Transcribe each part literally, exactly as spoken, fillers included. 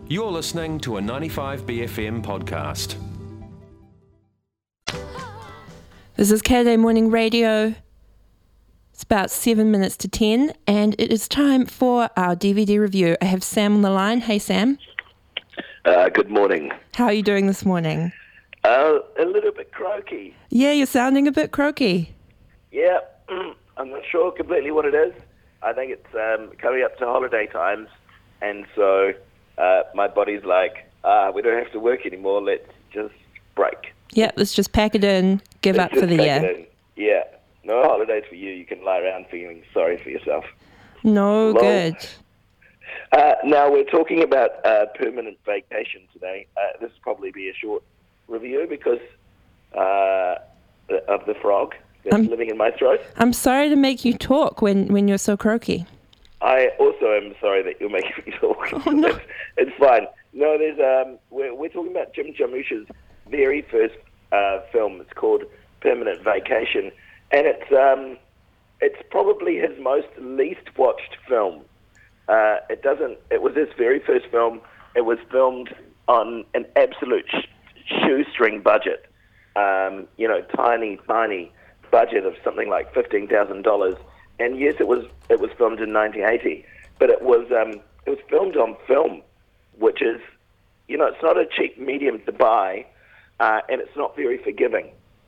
You're listening to a ninety-five B F M podcast. This is Saturday Morning Radio. It's about seven minutes to ten, and it is time for our D V D review. I have Sam on the line. Hey, Sam. Uh, good morning. How are you doing this morning? Uh, a little bit croaky. Yeah, you're sounding a bit croaky. Yeah, I'm not sure completely what it is. I think it's um, coming up to holiday times, and so uh, my body's like, ah, we don't have to work anymore, let's just break. Yeah, let's just pack it in, give Let's up for the pack year. it in. Yeah, no holidays for you. You can lie around feeling sorry for yourself. No Lol. good. Uh, now, we're talking about uh, Permanent Vacation today. Uh, this will probably be a short review because uh, of the frog that's Um, living in my throat. I'm sorry to make you talk when, when you're so croaky. I also am sorry that you're making me talk. Oh, no. it's, it's fine. No, there's um, we're, we're talking about Jim Jarmusch's very first uh, film. It's called Permanent Vacation, and it's um, it's probably his most least watched film. Uh, it doesn't. It was his very first film. It was filmed on an absolute sh- shoestring budget. Um, you know, tiny, tiny budget of something like fifteen thousand dollars. And yes, it was it was filmed in nineteen eighty, but it was um, it was filmed on film, which is, you know, it's not a cheap medium to buy, uh, and it's not very forgiving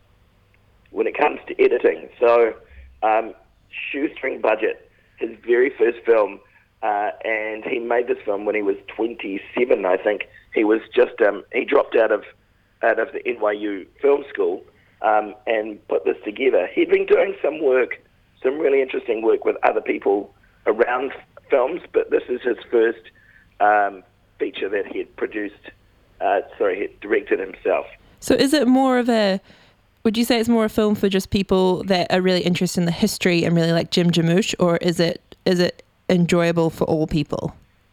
when it comes to editing. So, um, shoestring budget, his very first film. Uh, and he made this film when he was twenty-seven, I think. He was just um, he dropped out of out of the N Y U film school um, and put this together. He'd been doing some work, some really interesting work with other people around films, but this is his first um, feature that he had produced. Uh, sorry, he had directed himself. So is it more of a, would you say it's more a film for just people that are really interested in the history and really like Jim Jarmusch, or is it is it enjoyable for all people?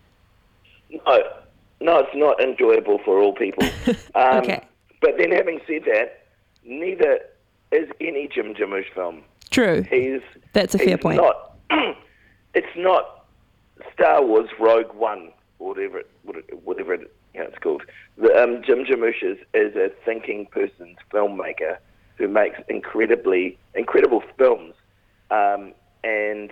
No, no, it's not enjoyable for all people. Um, Okay. But then having said that, neither is any Jim Jarmusch film. True. He's That's a fair he's point. Not, it's not Star Wars Rogue One, or whatever it, whatever it, you know, it's called. The, um, Jim Jarmusch is, is a thinking person's filmmaker who makes incredibly incredible films, um, and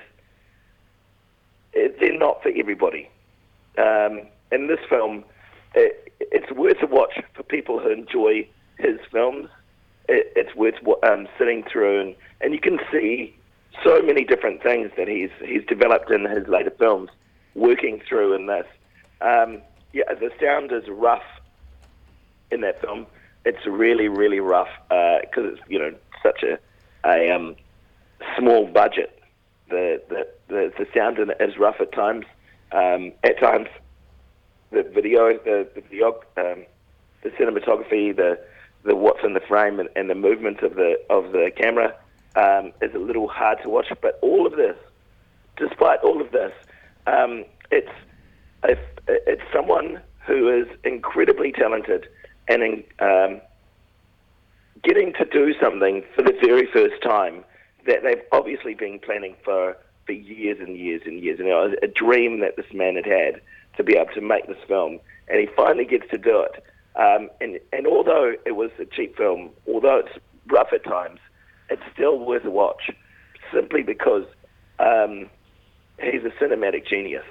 it, they're not for everybody. Um, in this film, it, it's worth a watch for people who enjoy his films. It, it's worth um, sitting through, and, and you can see so many different things that he's he's developed in his later films, working through in this. Um, yeah, the sound is rough in that film. It's really, really rough because it's, you know, such a a um, small budget. The, the the the sound in it is rough at times. Um, at times, the video, the the video, um, the cinematography, the the what's in the frame, and, and the movement of the of the camera um, is a little hard to watch. But all of this, despite all of this, um, it's a, it's someone who is incredibly talented and in, um, getting to do something for the very first time that they've obviously been planning for, for years and years and years. You know, a dream that this man had had to be able to make this film, and he finally gets to do it. Um, and, and although it was a cheap film, although it's rough at times, it's still worth a watch, simply because um, he's a cinematic genius.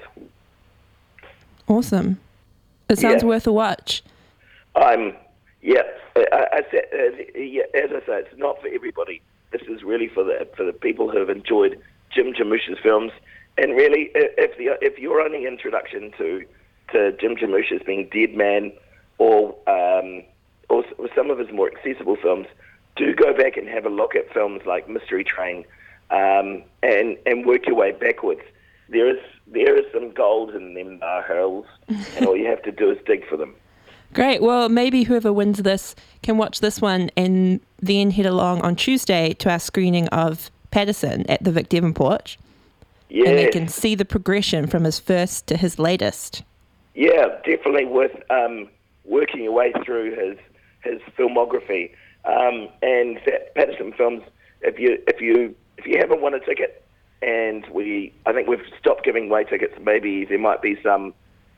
Awesome. It sounds Yeah. worth a watch. I'm, yeah, I, I said, uh, yeah, as I say, it's not for everybody. This is really for the for the people who have enjoyed Jim Jarmusch's films, and really, if the if your only introduction to to Jim Jarmusch as being Dead Man, or um, or some of his more accessible films, do go back and have a look at films like Mystery Train, um, and and work your way backwards. There is there is some gold in them bar hills, and all you have to do is dig for them. Great. Well, maybe whoever wins this can watch this one and then head along on Tuesday to our screening of Paterson at the Vic Devonport. Yeah, And they can see the progression from his first to his latest. Yeah, definitely worth um, working your way through his his filmography. Um, and that Paterson Films, if you if you if you haven't won a ticket, and we I think we've stopped giving away tickets. Maybe there might be some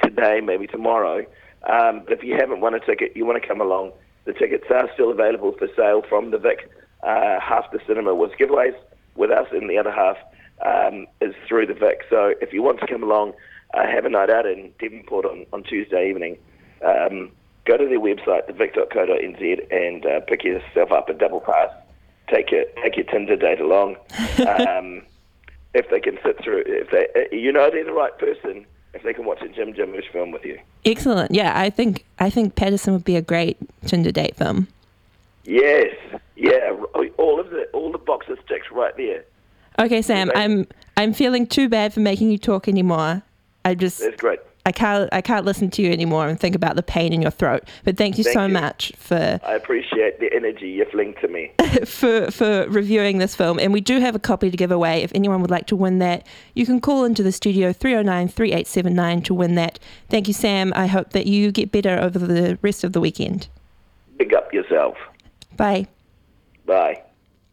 today, maybe tomorrow. Um, but if you haven't won a ticket, you want to come along, the tickets are still available for sale from the Vic. Uh, half the cinema was giveaways with us, and the other half um, is through the Vic. So if you want to come along, uh, have a night out in Devonport on, on Tuesday evening, um, go to their website, the vic dot co dot n z, and uh, pick yourself up a double pass. Take your take your Tinder date along. Um, if they can sit through, if they, you know, they're the right person. If they can watch a Jim Jarmusch film with you. Excellent. Yeah, I think I think Paterson would be a great Tinder date film. Yes. Yeah. All of the all the boxes ticked right there. Okay, Sam. Okay. I'm I'm feeling too bad for making you talk anymore. I just That's great. I can't I can't listen to you anymore and think about the pain in your throat. But thank you Thank so you. much for I appreciate the energy you fling to me. for for reviewing this film. And we do have a copy to give away. If anyone would like to win that, you can call into the studio three oh nine, three eight seven nine to win that. Thank you, Sam. I hope that you get better over the rest of the weekend. Big up yourself. Bye. Bye.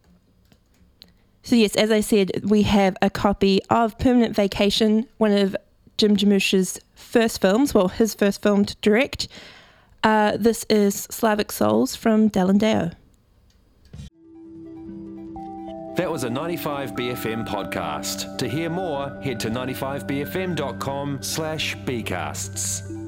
So yes, as I said, we have a copy of Permanent Vacation, one of Jim Jarmusch's first films, well, his first film to direct. Uh, this is Slavic Souls from Del and Deo. That was a ninety-five B F M podcast. To hear more, head to ninety-five b f m dot com slash bcasts.